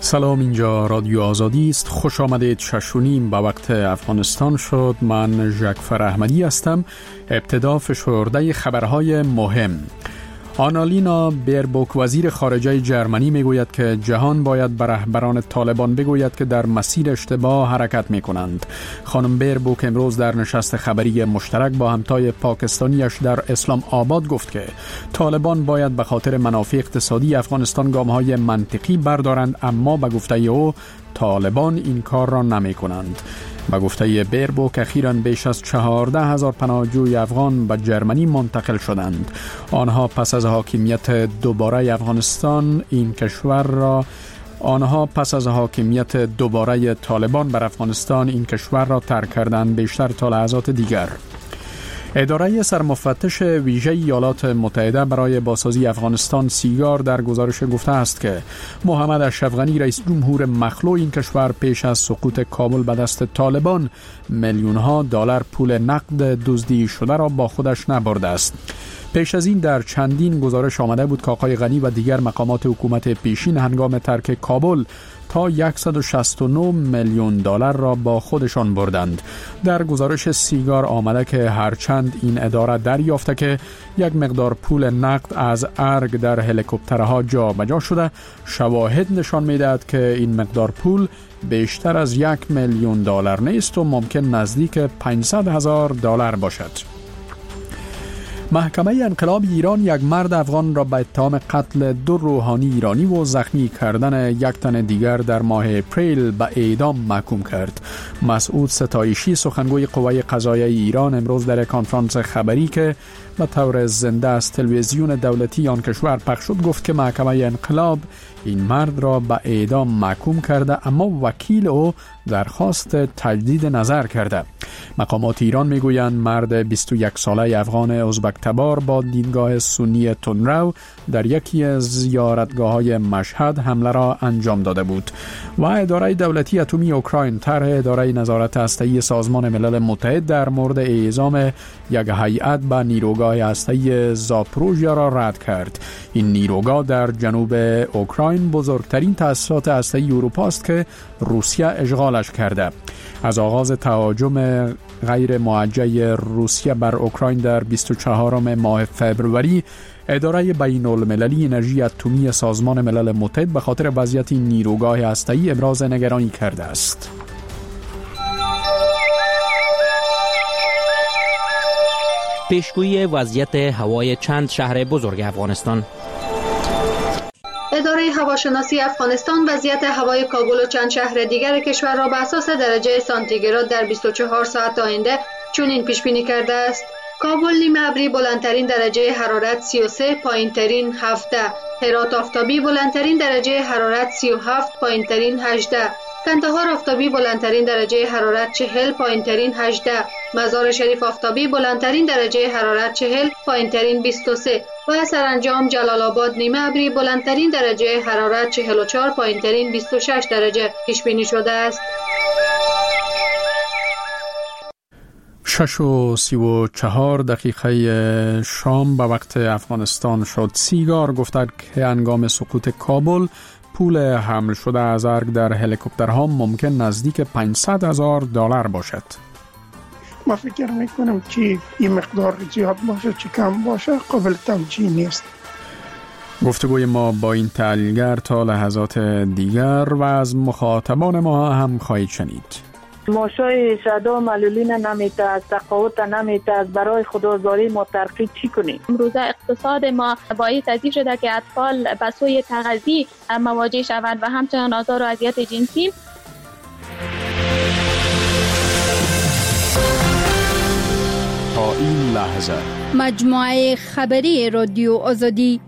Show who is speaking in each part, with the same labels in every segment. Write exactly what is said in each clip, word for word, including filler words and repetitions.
Speaker 1: سلام، اینجا رادیو آزادی است. خوش آمدید. ششونیم به وقت افغانستان شد. من جعفر احمدی هستم. ابتدا فشرده خبرهای مهم. آنالینا بیربوک وزیر خارجه جرمنی میگوید که جهان باید به رهبران طالبان بگوید که در مسیر اشتباه حرکت میکنند. خانم بیربوک امروز در نشست خبری مشترک با همتای پاکستانیش در اسلام آباد گفت که طالبان باید به خاطر منافع اقتصادی افغانستان گام‌های منطقی بردارند، اما به گفته او طالبان این کار را نمی کنند. با گفته بیربوک اخیراً بیش از چهارده هزار پناهجوی افغان به جرمنی منتقل شدند. آنها پس از حاکمیت دوباره افغانستان این کشور را آنها پس از حاکمیت دوباره طالبان بر افغانستان این کشور را ترک کردند، بیشتر تا لحظات دیگر. اداره سرمفتش ویژه ایالات متحده برای بازسازی افغانستان سیگار در گزارش گفته است که محمد اشرف غنی رئیس جمهور مخلوع این کشور پیش از سقوط کابل به دست طالبان میلیون ها دلار پول نقد دزدی شده را با خودش نبرده است. پیش از این در چندین گزارش آمده بود که آقای غنی و دیگر مقامات حکومت پیشین هنگام ترک کابل تا صد و شصت و نه میلیون دلار را با خودشان بردند. در گزارش سیگار آمده که هرچند این اداره دریافته که یک مقدار پول نقد از ارگ در هلیکوپترها جابجا شده، شواهد نشان می‌دهد که این مقدار پول بیشتر از یک میلیون دلار نیست و ممکن نزدیک پانصد هزار دلار باشد. محکمه انقلاب ایران یک مرد افغان را به اتهام قتل دو روحانی ایرانی و زخمی کردن یک تن دیگر در ماه اپریل به اعدام محکوم کرد. مسعود ستایشی سخنگوی قوه قضاییه ایران امروز در کنفرانس خبری که به طور زنده از تلویزیون دولتی آن کشور پخش شد گفت که محکمه انقلاب این مرد را به اعدام محکوم کرده، اما وکیل او درخواست تجدید نظر کرده. مقامات ایران میگویند مرد بیست و یک ساله افغان ازبک تبار با دیدگاه سنی تندرو در یکی از زیارتگاه‌های مشهد حمله را انجام داده بود و اداره دولتی اتمی اوکراین طرح اداره نظارت هسته‌ای سازمان ملل متحد در مورد اعزام یک هیئت به نیروگاه هسته‌ای زاپروژیا را رد کرد. این نیروگاه در جنوب اوکراین بزرگترین تأسیسات هسته‌ای اروپا است که روسیه اشغالش کرده. از آغاز تهاجم غیر موجه روسیه بر اوکراین در بیست و چهارم ماه فوریه، اداره بین المللی انرژی اتمی سازمان ملل متحد به خاطر وضعیت نیروگاه هسته‌ای ابراز نگرانی کرده است.
Speaker 2: پیشگویی وضعیت هوای چند شهر بزرگ افغانستان.
Speaker 3: اداره هواشناسی افغانستان وضعیت هوای کابل و چند شهر دیگر کشور را به اساس درجه سانتیگراد در بیست و چهار ساعت آینده چنین پیش بینی کرده است: کابل نیمه ابری بلندترین درجه حرارت سی و سه، پایینترین هفده. هرات آفتابی بلندترین درجه حرارت سی و هفت، پایینترین هجده. کندهار آفتابی بلندترین درجه حرارت چهل، پایینترین هجده. مزار شریف آفتابی بلندترین درجه حرارت چهل، پایینترین بیست و سه و سرانجام جلال آباد نیمه ابری بلندترین درجه حرارت چهل و چهار، پایینترین بیست و شش درجه پیش بینی شده است.
Speaker 1: شش و سی و چهار دقیقه شام به وقت افغانستان شد. سیگار گفتند که هنگام سقوط کابل پول حمل شده از ارگ در هلیکوپترها ممکن نزدیک پانصد هزار دلار باشد.
Speaker 4: ما فکر میکنم که این مقدار زیاد باشه چه کم باشه قابل توجیه نیست.
Speaker 1: گفتگوی ما با این تحلیلگر تا لحظات دیگر و از مخاطبان ما هم خواهید شنید.
Speaker 5: ماشای شدا معلولین نمیته، از تقاوت نمیته، برای خدازاری ما ترقی چی کنیم؟
Speaker 6: امروزه اقتصاد ما با این تضییق شده که اطفال به سوی تغذیه مواجه شوند و همچنان آزار و اذیت جنسی.
Speaker 1: تا این لحظه
Speaker 7: مجموعه خبری رادیو آزادی.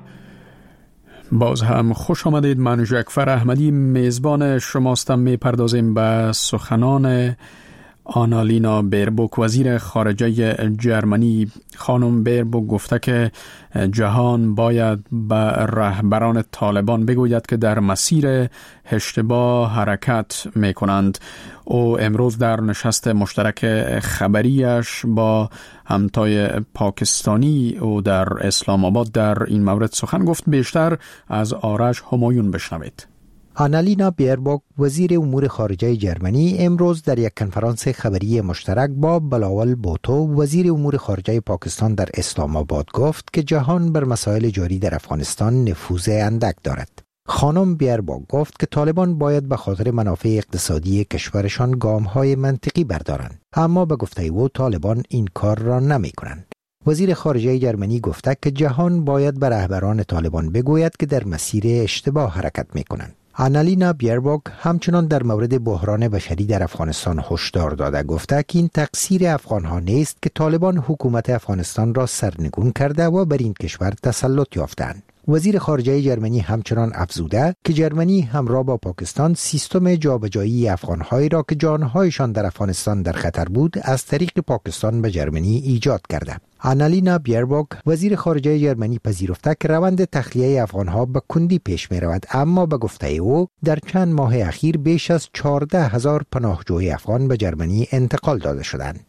Speaker 1: باز هم خوش آمدید. من جعفر احمدی میزبان شماستم. میپردازیم به سخنان آنالینا بیربوک وزیر خارجه جرمنی. خانم بیربوک گفته که جهان باید به رهبران طالبان بگوید که در مسیر اشتباه حرکت می کنند. او امروز در نشست مشترک خبریش با همتای پاکستانی او در اسلام آباد در این مورد سخن گفت. بیشتر از آرش همایون بشنوید.
Speaker 8: آنالینا بیرباک وزیر امور خارجه جرمنی امروز در یک کنفرانس خبری مشترک با بلاول بوتو وزیر امور خارجه پاکستان در اسلام آباد گفت که جهان بر مسائل جاری در افغانستان نفوذ اندک دارد. خانم بیرباک گفت که طالبان باید به خاطر منافع اقتصادی کشورشان گام‌های منطقی بردارند، اما به گفته او طالبان این کار را نمی‌کنند. وزیر خارجه جرمنی گفته که جهان باید به رهبران طالبان بگوید که در مسیر اشتباه حرکت می‌کنند. آنالینا بیرباک همچنان در مورد بحران بشری در افغانستان هشدار داده گفته که این تقصیر افغان‌ها نیست که طالبان حکومت افغانستان را سرنگون کرده و بر این کشور تسلط یافتند. وزیر خارجه جرمنی همچنان افزوده که جرمنی همراه با پاکستان سیستم جابجایی افغان‌هایی را که جان‌هایشان در افغانستان در خطر بود از طریق پاکستان به جرمنی ایجاد کرده. آنالینا بیرباک وزیر خارجه جرمنی پذیرفته که روند تخلیه افغان‌ها به کندی پیش می رود، اما به گفته او در چند ماه اخیر بیش از چهارده هزار پناهجوی افغان به جرمنی انتقال داده شدند.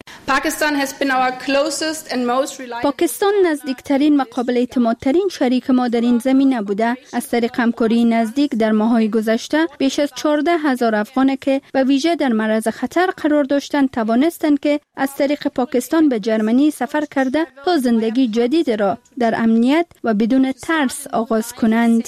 Speaker 7: پاکستان نزدیکترین و قابل اعتمادترین شریک ما در این زمینه بوده. از طریق همکاری نزدیک در ماه‌های گذشته بیش از چهارده هزار افغان که به ویژه در معرض خطر قرار داشتند توانستند که از طریق پاکستان به جرمنی سفر کرده تا زندگی جدید را در امنیت و بدون ترس آغاز کنند.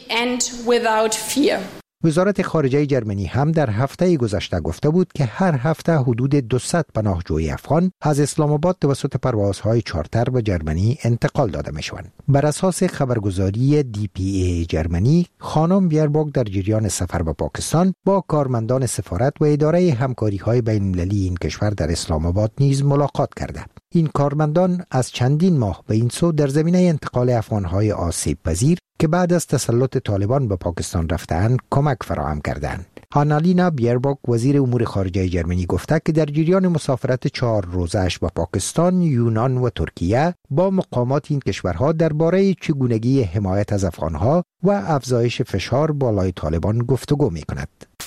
Speaker 8: وزارت خارجه جرمنی هم در هفته گذشته گفته بود که هر هفته حدود دویست پناهجوی افغان از اسلام آباد توسط پروازهای چارتر به جرمنی انتقال داده می شوند. بر اساس خبرگزاری دی پی ای جرمنی، خانم بیرباک در جریان سفر به پاکستان با کارمندان سفارت و اداره همکاری‌های بین‌المللی این کشور در اسلام آباد نیز ملاقات کرده. این کارمندان از چندین ماه به این سو در زمینه انتقال افغان‌های آسیب پذیر که بعد از تسلط طالبان به پاکستان رفتند کمک فراهم کردند. آنالینا بیرباک وزیر امور خارجه جرمنی گفته که در جریان مسافرت چهار روزه‌اش به پاکستان، یونان و ترکیه با مقامات این کشورها درباره چگونگی حمایت از افغان‌ها و افزایش فشار بالای طالبان گفتگو می‌کند.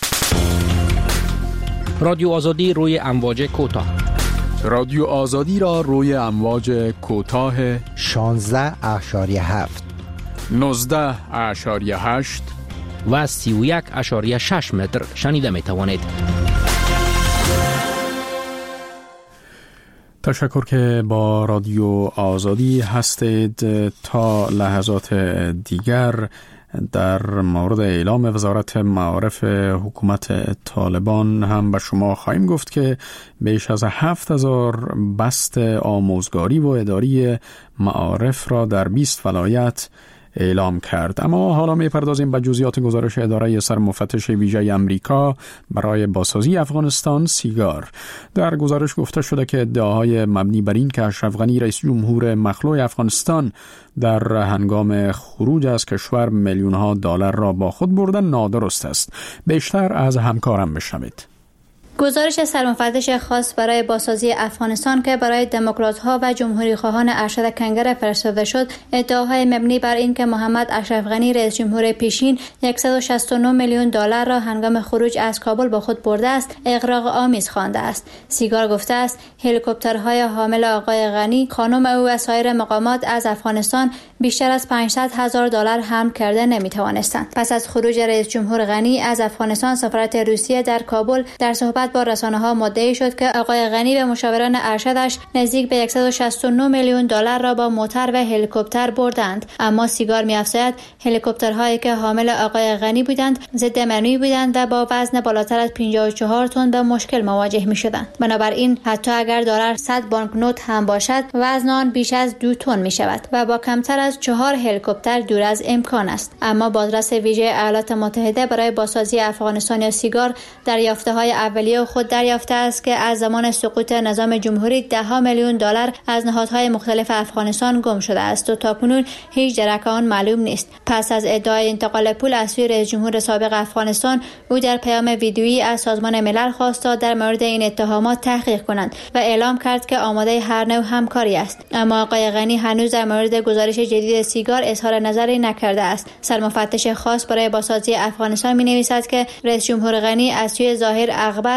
Speaker 2: رادیو آزادی روی امواج کوتاه.
Speaker 1: رادیو آزادی را روی امواج کوتاه
Speaker 8: شانزده اشاریه هفت،
Speaker 1: نوزده اشاریه هشت
Speaker 2: و سی و یک اشاریه شش متر شنیده می توانید.
Speaker 1: تشکر که با رادیو آزادی هستید. تا لحظات دیگر در مورد اعلام وزارت معارف حکومت طالبان هم به شما خواهیم گفت که بیش از هفت هزار بست آموزگاری و اداری معارف را در بیست ولایت اعلام کرد. اما حالا می‌پردازیم به جزئیات گزارش اداره سرمفتش ویژه امریکا برای بازسازی افغانستان سیگار. در گزارش گفته شده که ادعاهای مبنی بر این که اشرف غنی رئیس جمهور مخلوع افغانستان در هنگام خروج از کشور میلیون‌ها دلار را با خود بردن نادرست است. بیشتر از همکارم بشنوید.
Speaker 9: گزارش سرمفتش خاص برای بازسازی افغانستان که برای دموکرات‌ها و جمهوری‌خواهان ارشد کنگره فرستاده شد، ادعاهای مبنی بر این که محمد اشرف غنی رئیس جمهور پیشین صد و شصت و نه میلیون دلار را هنگام خروج از کابل با خود برده است، اغراق آمیز خوانده است. سیگار گفته است هلیکوپترهای حامل آقای غنی، خانم او و سایر مقامات از افغانستان بیشتر از پانصد هزار دلار حمل کرده نمی‌توانستند. پس از خروج رئیس جمهور غنی از افغانستان، سفارت روسیه در کابل در صحبت با رسانه‌ها مدعی شد که آقای غنی به مشاوران ارشدش نزدیک به صد و شصت و نه میلیون دلار را با موتر و هلیکوپتر بردند. اما سیگار می‌افزاید هلیکوپترهایی که حامل آقای غنی بودند ضد منوی بودند و با وزن بالاتر از پنجاه و چهار تن به مشکل مواجه می‌شدند. بنابراین حتی اگر دلار صد بانکنوت هم باشد، وزن آن بیش از دو تن می‌شود و با کمتر از چهار هلیکوپتر دور از امکان است. اما بازرس ویژه ایالات متحده برای بازسازی افغانستان یا سیگار در یافته‌های اولیه خود دریافته است که از زمان سقوط نظام جمهوری ده ها میلیون دلار از نهادهای مختلف افغانستان گم شده است و تاکنون هیچ درک آن معلوم نیست. پس از ادعای انتقال پول از سوی رئیس جمهور سابق افغانستان، او در پیام ویدیویی از سازمان ملل خواست تا در مورد این اتهامات تحقیق کنند و اعلام کرد که آماده هر نوع همکاری است. اما آقای غنی هنوز در مورد گزارش جدید سیگار اظهار نظری نکرده است. سرمفتش خاص برای بازسازی افغانستان می‌نویسد که رئیس جمهور غنی از سوی ظاهر اخبار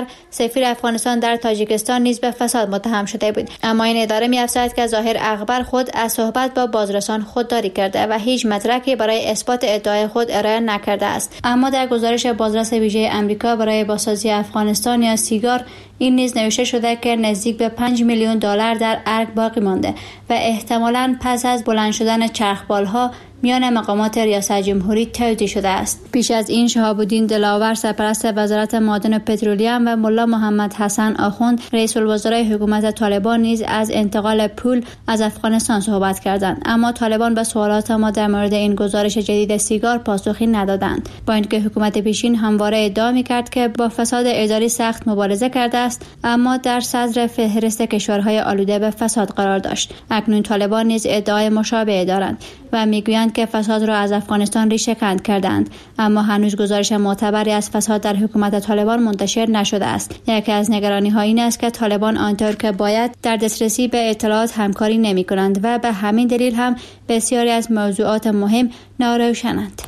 Speaker 9: دیگر سفیر افغانستان در تاجیکستان نیز به فساد متهم شده بود. اما این اداره می‌افزاید که ظاهر اکبر خود از صحبت با بازرسان خودداری کرده و هیچ مدرکی برای اثبات ادعای خود ارائه نکرده است. اما در گزارش بازرس ویژه آمریکا برای بازسازی افغانستان یا سیگار این نیز نوشته شده که نزدیک به پنج میلیون دلار در ارگ باقی مانده و احتمالاً پس از بلند شدن چرخبال‌ها میان مقامات ریاست جمهوری توزیع شده است. پیش از این شهاب الدین دلاور سرپرست وزارت معادن و پترولیوم و ملا محمد حسن آخوند رئیس الوزرای حکومت طالبان نیز از انتقال پول از افغانستان صحبت کردند، اما طالبان به سوالات ما در مورد این گزارش جدید سیگار پاسخی ندادند، با اینکه حکومت پیشین همواره ادعا می‌کرد که با فساد اداری سخت مبارزه کرده است، اما در صدر فهرست کشورهای آلوده به فساد قرار داشت. اکنون طالبان نیز ادعای مشابه دارند و میگویند که فساد را از افغانستان ریشه کند کردند، اما هنوز گزارش معتبری از فساد در حکومت طالبان منتشر نشده است. یکی از نگرانی‌ها این است که طالبان آنطور که باید در دسترسی به اطلاعات همکاری نمی‌کنند و به همین دلیل هم بسیاری از موضوعات مهم ناروشنند.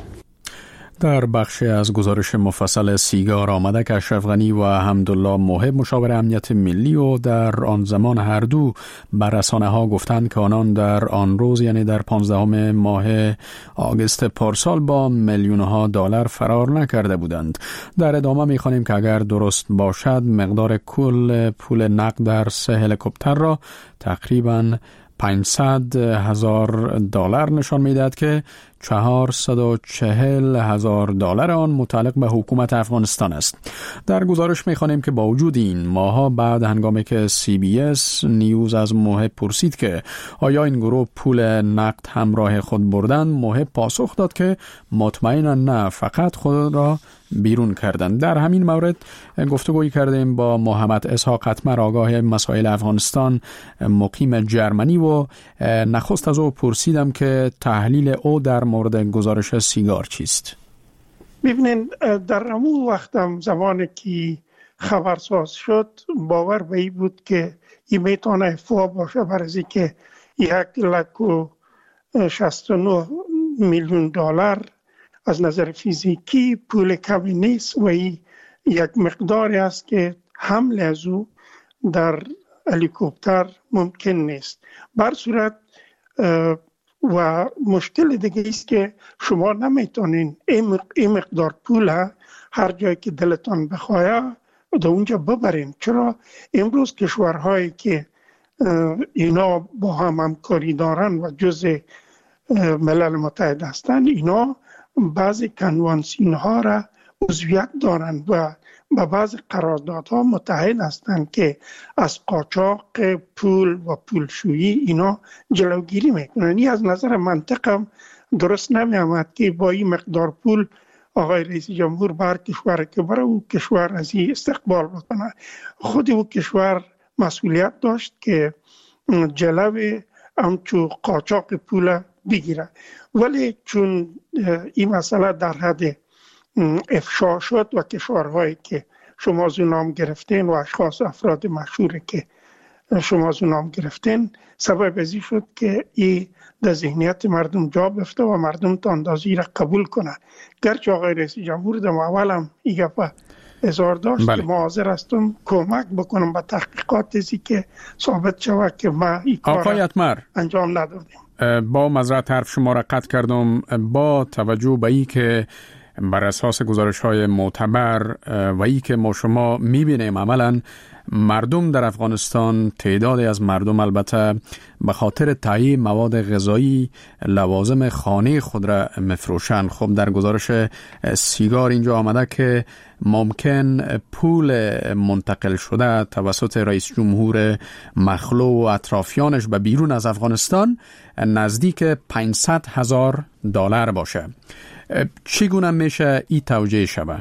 Speaker 1: در بخش از گزارش مفصل سیگار آمده که اشرف غنی و حمدالله موهب مشاور امنیت ملی و در آن زمان هر دو بر رسانه ها گفتند که آنان در آن روز یعنی در پانزدهم ماه آگوست پارسال با میلیون ها دلار فرار نکرده بودند. در ادامه می‌خوانیم که اگر درست باشد مقدار کل پول نقد در سه هلیکوپتر را تقریباً پانصد هزار دلار نشان می‌دهد که چهارصد و چهل هزار دلار آن متعلق به حکومت افغانستان است. در گزارش می‌خوانیم که با وجود این ماها بعد هنگامی که سی بی اس نیوز از موهب پرسید که آیا این گروه پول نقد همراه خود بردند، موهب پاسخ داد که مطمئنا نه، فقط خود را بیرون کردند. در همین مورد گفتگویی کردیم با محمد اسحاق اتمر آگاه مسائل افغانستان مقیم جرمنی و نخست از او پرسیدم که تحلیل او در مورد گزارش سیگار چیست؟
Speaker 4: ببینید، در همون وقتم زمانی که خبرساز شد باور به این بود که این میتونه افوا باشه، برای که یک لک و شصت و نه میلیون دلار از نظر فیزیکی پول کمی نیست و این یک مقداری است که حمل از او در هلیکوپتر ممکن نیست. بر صورت و مشکل دیگه است که شما نمیتونین این مقدار پول هر جایی که دلتان بخواه در اونجا ببرین. چرا امروز کشورهایی که اینا با هم همکاری دارن و جزء ملل متحد هستند، اینا بعضی کنوانسیون ها را عضویت دارند و با بعضی قراردادها متحد هستند که از قاچاق پول و پولشویی اینا جلوگیری میکنن. این از نظر منطقم درست نمی آمد که با این مقدار پول آقای رئیس جمهور بر کشور که برای او کشور از این استقبال بکنه. خود او کشور مسئولیت داشت که جلوی همچو قاچاق پول بگیره، ولی چون این مسئله در حد افشا شد و کشورهایی که شما از نام گرفتین و اشخاص افراد مشهوری که شما از نام گرفتین سبب ازی شد که این در ذهنیت مردم جا بفته و مردم تا اندازی را قبول کنه. گرچه آقای رئیس جمهور در اولم این گفت اظهار داشت بله. که ما حاضر هستم کمک بکنم به تحقیقات ازی که ثابت شود که ما این کار انجام ندادیم.
Speaker 1: با معذرت حرف شما را قطع کردم. با توجه به این که بر اساس گزارش‌های معتبر و ای که ما شما می‌بینیم عملاً مردم در افغانستان، تعدادی از مردم البته به خاطر تهیه مواد غذایی لوازم خانه خود را مفروشن. خب در گزارش سیگار اینجا آمده که ممکن پول منتقل شده توسط رئیس جمهور مخلو و اطرافیانش به بیرون از افغانستان نزدیک پانصد هزار دلار باشه. چگونه میشه ای توجیه شده؟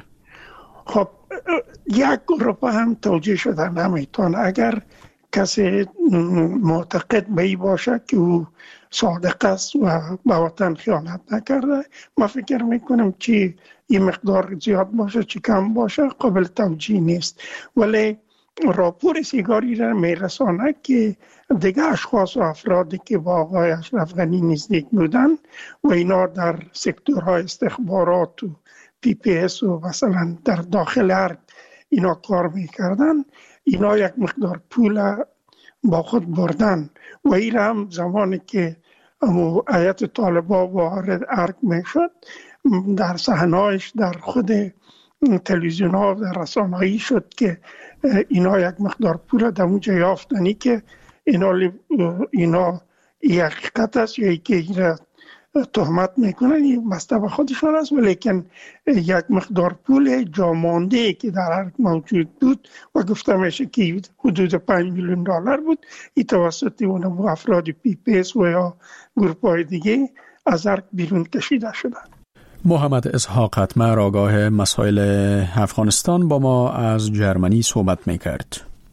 Speaker 4: خب یک گروه هم توجیه شده نمیتونه. اگر کسی معتقد به ای باشه که او صادق است و به وطن خیانت نکرده، ما فکر میکنم که این مقدار زیاد باشه چی کم باشه قابل توجیه نیست. ولی راپور سیگاری را میرسانه که دیگه اشخاص و افرادی که با آقای اشرف غنی نزدیک بودن و اینا در سکتورهای استخبارات و پی پی اس و مثلا در داخل ارگ اینا کار میکردن، اینا یک مقدار پول با خود بردن و این هم زمانی که امو آیت طالبا وارد ارگ میشد در صحنه‌اش در خود تلویزیون ها و رسانه‌ای شد که اینا یک مقدار پول در اونجا یافتنی که اینا اینا یک حقیقت است یا که اینا تهمت میکنن، این بسته به خودشان است، ولیکن یک مقدار پول جامانده که در ارگ موجود بود و گفته میشه که حدود پنج میلیون دلار بود، این توسط اون افراد پی پی اس و یا گروپ‌های دیگه از ارگ بیرون کشیده شدند.
Speaker 1: محمد اسحاق حتمر آگاه مسائل افغانستان با ما از جرمنی صحبت میکرد.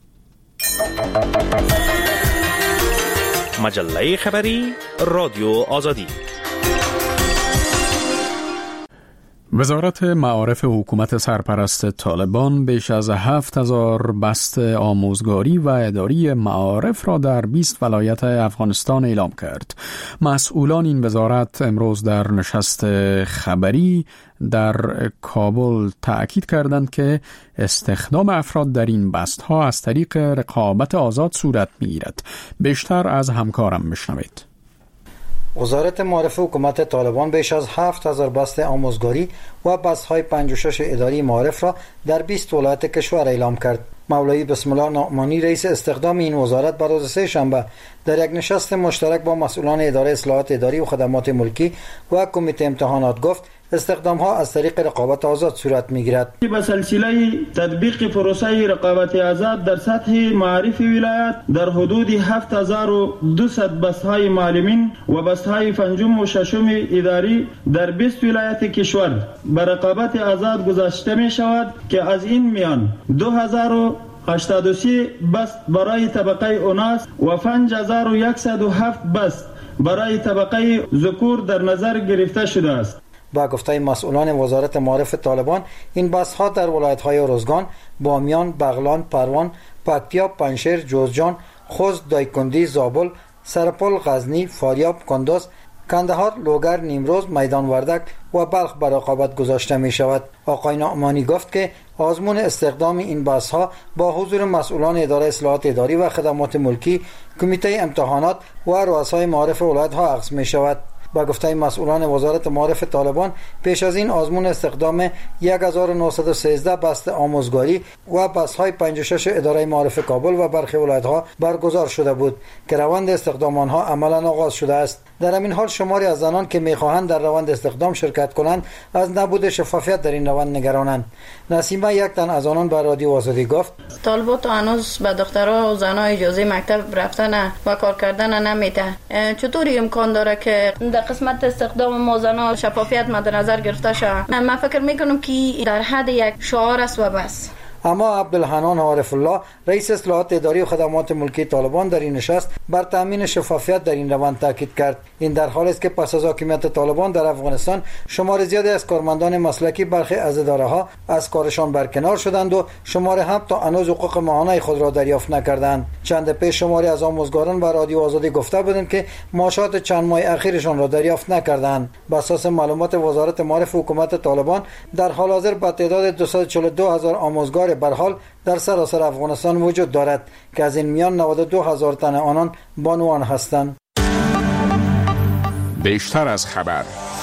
Speaker 10: مجله خبری رادیو آزادی.
Speaker 1: وزارت معارف حکومت سرپرست طالبان بیش از هفت هزار بست آموزگاری و اداری معارف را در بیست ولایت افغانستان اعلام کرد. مسئولان این وزارت امروز در نشست خبری در کابل تأکید کردند که استخدام افراد در این بست‌ها از طریق رقابت آزاد صورت می‌گیرد. بیشتر از همکارم بشنوید.
Speaker 11: وزارت معارف حکومت طالبان بیش از هفت هزار بست آموزگاری و بست‌های پنجاه و شش اداری معارف را در بیست ولایت کشور اعلام کرد. مولوی بسم الله نعمانی رئیس استخدام این وزارت بر روز سه شنبه در یک نشست مشترک با مسئولان اداره اصلاحات اداری و خدمات ملکی و کمیته امتحانات گفت استخدام ها از طریق رقابت آزاد صورت میگیرد.
Speaker 12: به سلسله تطبیق پروسه رقابت آزاد در سطح معارف ولایت در حدود هفت هزار و دویست بست‌های معلمین و بست‌های پنجم و ششم اداری در بیست ولایت کشور به رقابت آزاد گذاشته می شود که از این میان دو هزار و هشتاد و سه بست برای طبقه اوناس و پنج هزار و صد و هفت بست برای طبقه ذکور در نظر گرفته شده است.
Speaker 11: با گفته مسئولان وزارت معارف طالبان این بست‌ها در ولایت‌های روزگان، بامیان، بغلان، پروان، پکتیا، پنشیر، جوزجان، خوست، دایکندی، زابل، سرپل، غزنی، فاریاب، کندوز، کندهار، لوگر، نیمروز، میدان وردک و بلخ بر رقابت گذاشته می شود. آقای نعمانی گفت که آزمون استخدام این بست‌ها با حضور مسئولان اداره اصلاحات اداری و خدمات ملکی، کمیته امتحانات و رؤسای معارف ولایت‌ها عقد می شود. با گفته مسئولان وزارت معارف طالبان پیش از این آزمون استخدام یک هزار و نهصد و سیزده بست آموزگاری و بست‌های پنجاه و شش اداره معارف کابل و برخی ولایت‌ها برگزار شده بود که روند استخدام آنها عملاً آغاز شده است. در همین حال شماری از زنان که می‌خواهند در روند استخدام شرکت کنند از نبود شفافیت در این روند نگرانند. نسیمه یک تن از آنان به رادیو آزادی گفت
Speaker 13: طالبات هنوز به دخترها و زنها اجازه مکتب رفتن و کار کردن نمیده. چطوری امکان داره که در قسمت استخدام ما زنها شفافیت مد نظر گرفته شود؟ من فکر میکنم که در حد یک شعار است و بس.
Speaker 11: اما عبدالحنان عارف الله رئیس اصلاحات اداری و خدمات ملکی طالبان در این نشست بر تامین شفافیت در این روند تاکید کرد. این در حالی است که پس از حاکمیت طالبان در افغانستان شمار زیادی از کارمندان مسلکی برخی از اداره‌ها از کارشان برکنار شدند و شمار هم تا هنوز حقوق ماهانه خود را دریافت نکردند. چند پیش شماری از آموزگاران به رادیو آزادی گفته بودند که معاشات چند ماه اخیرشان را دریافت نکردند. بر اساس معلومات وزارت معارف حکومت طالبان در حال حاضر با تعداد دویست و چهل و دو هزار آموزگار به حال در سراسر افغانستان وجود دارد که از این میان نود و دو هزار تن آنان بانوان هستند.
Speaker 1: بیشتر از خبر.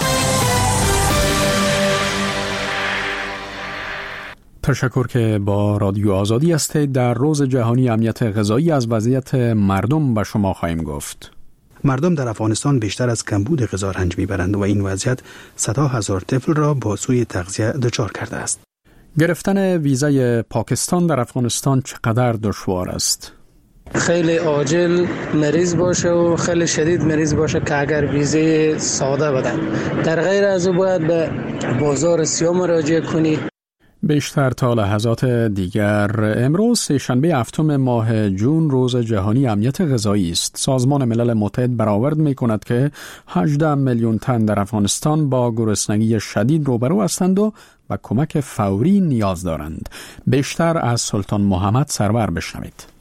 Speaker 1: تشکر که با رادیو آزادی هستید. در روز جهانی امنیت غذایی از وضعیت مردم به شما خواهیم گفت.
Speaker 14: مردم در افغانستان بیشتر از کمبود غذا رنج میبرند و این وضعیت صدها هزار طفل را با سوء تغذیه دچار کرده است.
Speaker 1: گرفتن ویزای پاکستان در افغانستان چقدر دشوار است؟
Speaker 15: خیلی عاجل مریض باشه و خیلی شدید مریض باشه که اگر ویزای ساده بدن. در غیر از او باید به بازار سیاه مراجعه کنی.
Speaker 1: بیشتر تا لحظات دیگر. امروز سه‌شنبه هفتم ماه جون روز جهانی امنیت غذایی است. سازمان ملل متحد برآورد می‌کند که هجده میلیون تن در افغانستان با گرسنگی شدید روبرو هستند و و کمک فوری نیاز دارند. بیشتر از سلطان محمد سرور بشنوید.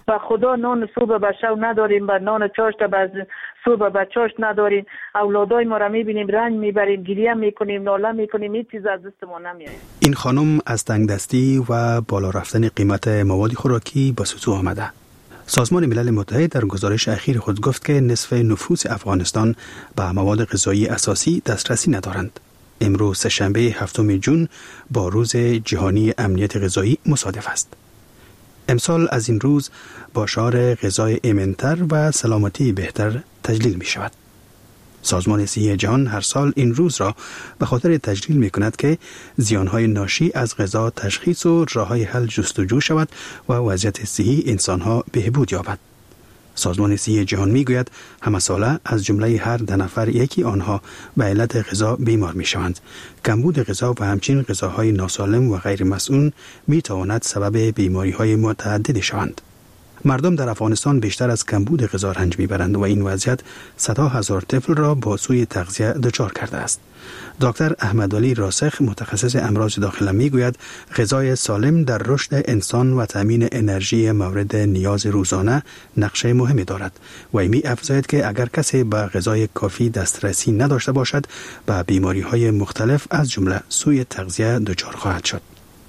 Speaker 5: و خدا نان صبح به شب نداریم و نان چاشت به صبح به چاشت نداریم. اولادای ما را میبینیم رنج میبریم، گریه میکنیم، ناله میکنیم، هیچ چیز از دست ما نمیاد.
Speaker 14: این خانم از تنگ دستی و بالا رفتن قیمت مواد خوراکی به سوسو آمده. سازمان ملل متحد در گزارش اخیر خود گفت که نصف نفوس افغانستان به مواد غذایی اساسی دسترسی ندارند. امروز سه‌شنبه هفتم ژوئن با روز جهانی امنیت غذایی مصادف است. امسال از این روز با شعار غذای ایمن‌تر و سلامتی بهتر تجلیل می شود. سازمان صحی جهان هر سال این روز را به خاطر تجلیل می کند که زیانهای ناشی از غذا تشخیص و راه‌های حل جستجو شود و وضعیت صحی انسانها بهبود یابد. سازمان صحی جهان می گوید همه ساله از جمله هر ده نفر یکی آنها به علت غذا بیمار می شوند. کمبود غذا و همچنین غذاهای ناسالم و غیر مسئول می تواند سبب بیماری های متعددی شوند. مردم در افغانستان بیشتر از کمبود غذا رنج میبرند و این وضعیت صدها هزار طفل را با سوء تغذیه دچار کرده است. دکتر احمدعلی راسخ متخصص امراض داخله میگوید غذای سالم در رشد انسان و تامین انرژی مورد نیاز روزانه نقش مهمی دارد و می افزاید که اگر کسی به غذای کافی دسترسی نداشته باشد به بیماری های مختلف از جمله سوء تغذیه دچار خواهد شد.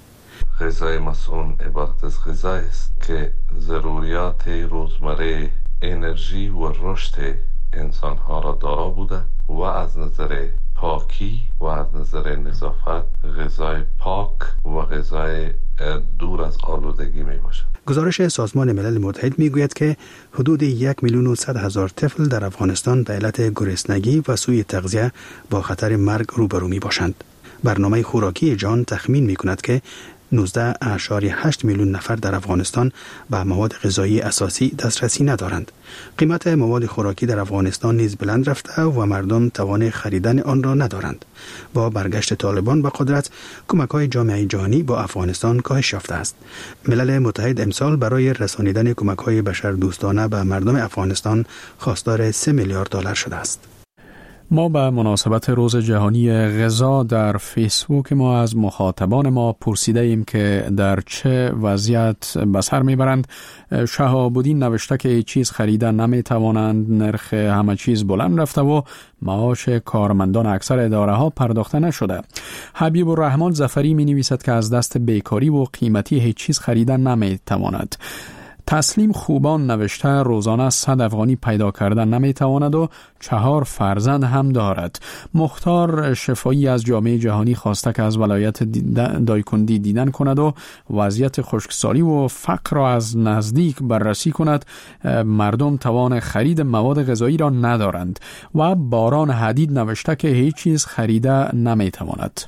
Speaker 16: غذای مسئول عبارت از غذایی است که ضروریات روزمره انرژی و رشد انسانها را دارا بوده و از نظر پاکی و از نظر نظافت غذای پاک و غذای دور از آلودگی می باشد.
Speaker 14: گزارش سازمان ملل متحد می گوید که حدود یک میلیون و صد هزار طفل در افغانستان به علت گرسنگی و سوء تغذیه با خطر مرگ روبرو می باشند. برنامه خوراکی جهان تخمین می کند که نوزده اعشاری هشت میلیون نفر در افغانستان به مواد غذایی اساسی دسترسی ندارند. قیمت مواد خوراکی در افغانستان نیز بلند رفته و مردم توان خریدن آن را ندارند. با برگشت طالبان به قدرت، کمک‌های جامعه جهانی با افغانستان کاهش یافته است. ملل متحد امسال برای رسانیدن کمک‌های بشردوستانه به مردم افغانستان خواستار سه میلیارد دلار شده است.
Speaker 1: ما به مناسبت روز جهانی غذا در فیسبوک ما از مخاطبان ما پرسیده ایم که در چه وضعیت به سر میبرند. شهاب‌الدین نوشته که هیچ چیز خریدن نمی توانند، نرخ همه چیز بلند رفته و معاش کارمندان اکثر اداره ها پرداخته نشده. حبیب الرحمن ظفری می نویسد که از دست بیکاری و قیمتی هیچ چیز خریدن نمی تواند. تسلیم خوبان نوشته روزانه صد افغانی پیدا کردن نمیتواند و چهار فرزند هم دارد. مختار شفایی از جامعه جهانی خواسته که از ولایت دایکندی دیدن کند و وضعیت خشکسالی و فقر را از نزدیک بررسی کند. مردم توان خرید مواد غذایی را ندارند. و باران حدید نوشته که هیچ چیز خریده نمیتواند.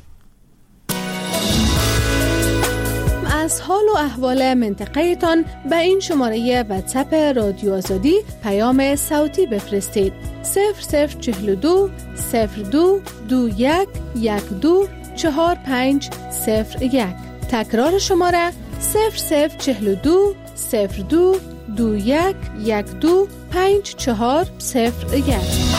Speaker 17: از حال و احوال منطقه تان به این شماره واتساپ رادیو آزادی پیام صوتی بفرستید. صفر صفر چهل و دو صفر دو دو یک یک دو چهار پنج صفر یک. تکرار شماره صفر صفر چهل و دو صفر دو دو یک یک دو پنج چهار صفر یک.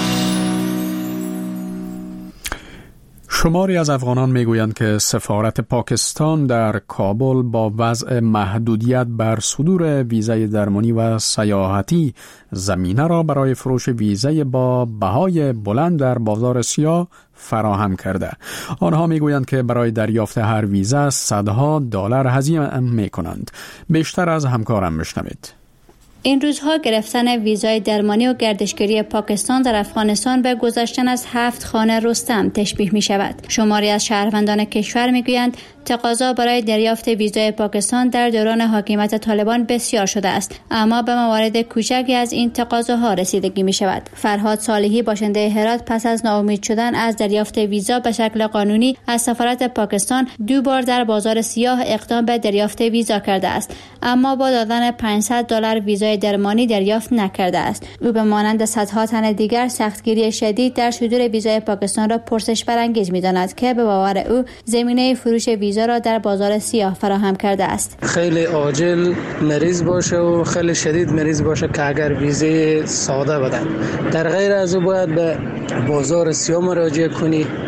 Speaker 1: شماری از افغانان میگویند که سفارت پاکستان در کابل با وضع محدودیت بر صدور ویزای درمانی و سیاحتی زمینه را برای فروش ویزای با بهای بلند در بازار سیاه فراهم کرده. آنها میگویند که برای دریافت هر ویزا صدها دلار هزینه میکنند. بیشتر از همکارم بشنوید.
Speaker 9: این روزها گرفتن ویزای درمانی و گردشگری پاکستان در افغانستان به گذشتن از هفت خانه رستم تشبیه می شود. شماری از شهروندان کشور می گویند تقاضا برای دریافت ویزای پاکستان در دوران حاکمیت طالبان بسیار شده است، اما به موارد کوچکی از این تقاضاها رسیدگی می شود. فرهاد صالحی باشنده هرات پس از ناامید شدن از دریافت ویزا به شکل قانونی از سفارت پاکستان دو بار در بازار سیاه اقدام به دریافت ویزا کرده است، اما با دادن پانصد دلار ویزای درمانی دریافت نکرده است. او به مانند صدها تن دیگر سختگیری شدید در صدور ویزای پاکستان را پرسش برانگیز می‌داند که به باور او زمینه فروش ویزا را در بازار سیاه فراهم کرده است.
Speaker 15: خیلی عاجل مریض باشه و خیلی شدید مریض باشه که اگر ویزای ساده بدن، در غیر از او باید به بازار سیاه مراجعه کنی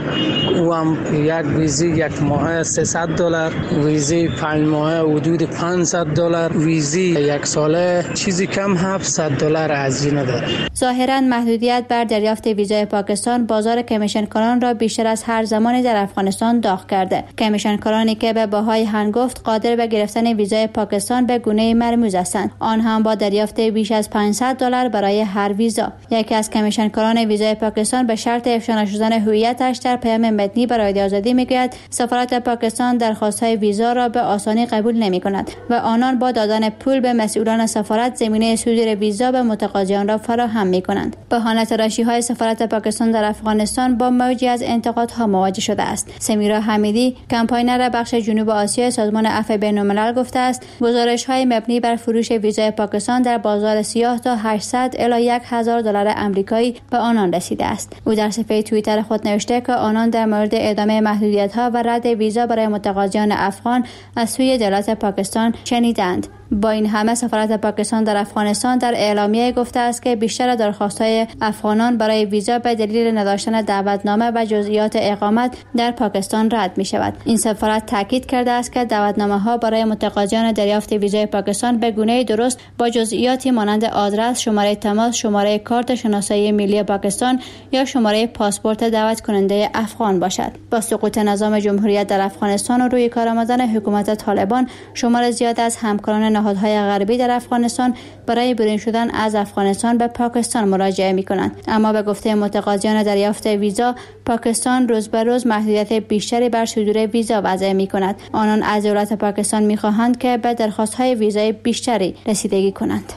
Speaker 15: او هم یک ویزی یک ماه سیصد دلار، ویزی پنج ماه حدود پانصد دلار، ویزی یک ساله چیزی کم هفتصد دلار هزینه داره.
Speaker 9: ظاهراً محدودیت بر دریافت ویزای پاکستان بازار کمیشنکاران را بیشتر از هر زمانی در افغانستان داغ کرده. کمیشنکارانی که به بهای هنگفت قادر به گرفتن ویزای پاکستان به گونه مرموز هستند، آن هم با دریافت بیش از پانصد دلار برای هر ویزا. یکی از کمیشنکاران ویزای پاکستان به شرط افشا نشدن هویتش در پیام متنی برای رادیو آزادی میگوید سفارت پاکستان درخواست‌های ویزا را به آسانی قبول نمی‌کند و آنان با دادن پول به مسئولان سفارت زمینه صدور ویزا به متقاضیان را فراهم می‌کنند. بهانه تراشی‌های سفارت پاکستان در افغانستان با موجی از انتقادها مواجه شده است. سمیرا حمیدی، کمپاینر بخش جنوب آسیا سازمان عفو بین‌الملل گفته است گزارش‌های مبنی بر فروش ویزای پاکستان در بازار سیاه تا هشتصد الی هزار دلار آمریکایی به آنان رسیده است. او در صفحه توییتر خود نوشته که آنان در مورد ادامه محدودیت‌ها و رد ویزا برای متقاضیان افغان از سوی دولت پاکستان شنیدند. با این همه سفارت پاکستان در افغانستان در اعلامیه گفته است که بیشتر درخواست‌های افغانان برای ویزا به دلیل نداشتن دعوتنامه و جزئیات اقامت در پاکستان رد می‌شود. این سفارت تاکید کرده است که دعوتنامه‌ها برای متقاضیان دریافت ویزای پاکستان به گونه درست با جزئیاتی مانند آدرس، شماره تماس، شماره کارت شناسایی ملی پاکستان یا شماره پاسپورت دعوت کننده افغان باشد. با سقوط نظام جمهوریت در افغانستان و روی کار آمدن حکومت طالبان، شمار زیاد از همکاران نهادهای غربی در افغانستان برای برون شدن از افغانستان به پاکستان مراجعه می‌کنند. اما به گفته متقاضیان دریافت ویزا، پاکستان روز به روز محدودیت بیشتری بر صدور ویزا وضع می‌کند. آنان از دولت پاکستان می‌خواهند که به درخواست‌های ویزای بیشتری رسیدگی کنند.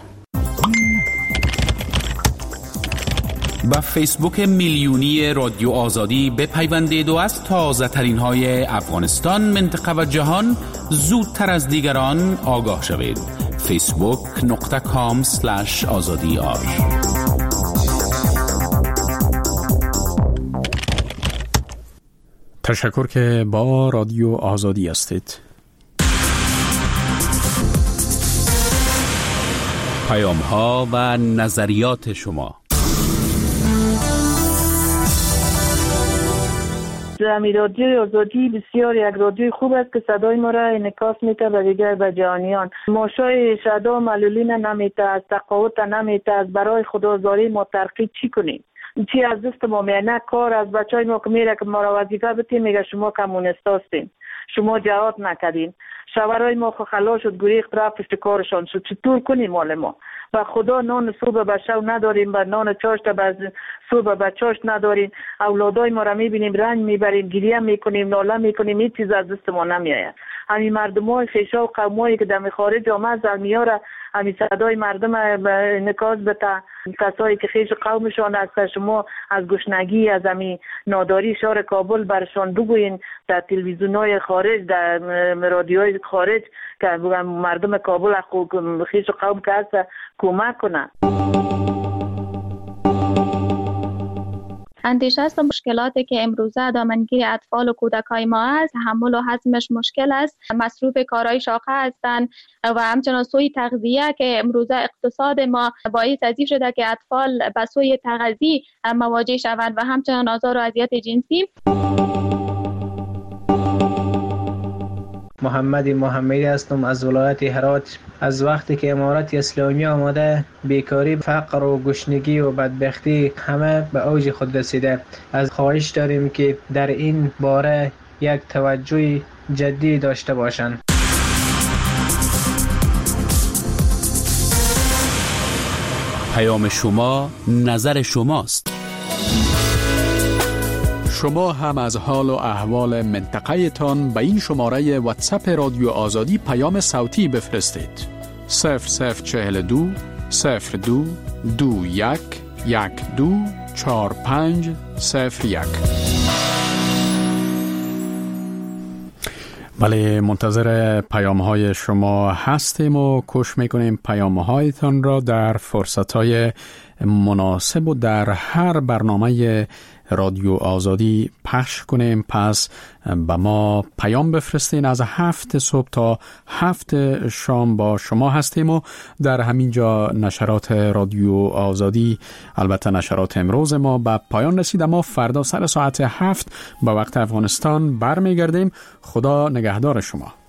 Speaker 18: با فیسبوک میلیونی رادیو آزادی بپیوندید و از تازه ترین های افغانستان، منطقه و جهان زودتر از دیگران آگاه شوید. فیسبوک نقطه کام سلش آزادی آر.
Speaker 1: تشکر که با رادیو آزادی هستید.
Speaker 18: پیام ها و نظریات شما.
Speaker 5: امی رادیوی آزادی بسیار یک رادیوی خوب است که صدای ما را انعکاس میده به دیگر به جهانیان. ماشای شهدا معلولین نمیته، از تقاوت نمیته، از برای خدازاری ما ترقی چی کنیم؟ چی از دست ما میانه کار از بچهای ما که میره که ما را وظیفه بتیم میگه شما کمونیست هستین، شما جهاد نکردین. شوهرای ما خو خلا شد گریخت رفت پشت کارشان شد. چطور کنیم مال ما؟ و خدا نان صبح به شب نداریم و نان چاشت به صبح به چاشت نداریم. اولادای ما را میبینیم رنج میبریم، گریه میکنیم، ناله میکنیم، هیچ چیز از دست ما نمیآید. همین مردمای خیشا و قومایی که در خارج آمد از میاره همین صدای مردم انعکاس بده. کسایی که خیش قومشان هست، شما از گشنگی از همین ناداری شهر کابل برشان بگوین در تلویزیون‌های خارج، در رادیوهای خارج که مردم کابل خیش قوم که هست کمک کنن.
Speaker 6: اندیشه است مشکلاتی که امروزه دامنگیر اطفال و کودکای ما است، تحمل و هضمش مشکل است، مصروف کارهای شاقه هستند و همچنان سوی تغذیه که امروزه اقتصاد ما باعث از این شده که اطفال به سوی تغذیه مواجه شوند و همچنان آزار و اذیت جنسی.
Speaker 19: محمد محمدی هستم از ولایت هرات. از وقتی که امارت اسلامی آمده، بیکاری، فقر و گشنگی و بدبختی همه به اوج خود رسیده. از خواهش داریم که در این باره یک توجه جدی داشته باشند.
Speaker 18: پیام شما نظر شماست.
Speaker 1: شما هم از حال و احوال منطقه تان به این شماره واتساپ رادیو آزادی پیام صوتی بفرستید. صفر صفر چهل دو صفر دو دو یک یک دو چهار پنج صفر یک. بله، منتظر پیام های شما هستیم و کوشش میکنیم پیام هایتان را در فرصت های مناسب و در هر برنامه رادیو آزادی پخش کنیم. پس به ما پیام بفرستین. از هفت صبح تا هفت شام با شما هستیم و در همین جا نشرات رادیو آزادی، البته نشرات امروز ما به پایان رسید. ما فردا سر ساعت هفت با وقت افغانستان برمیگردیم. خدا نگهدار شما.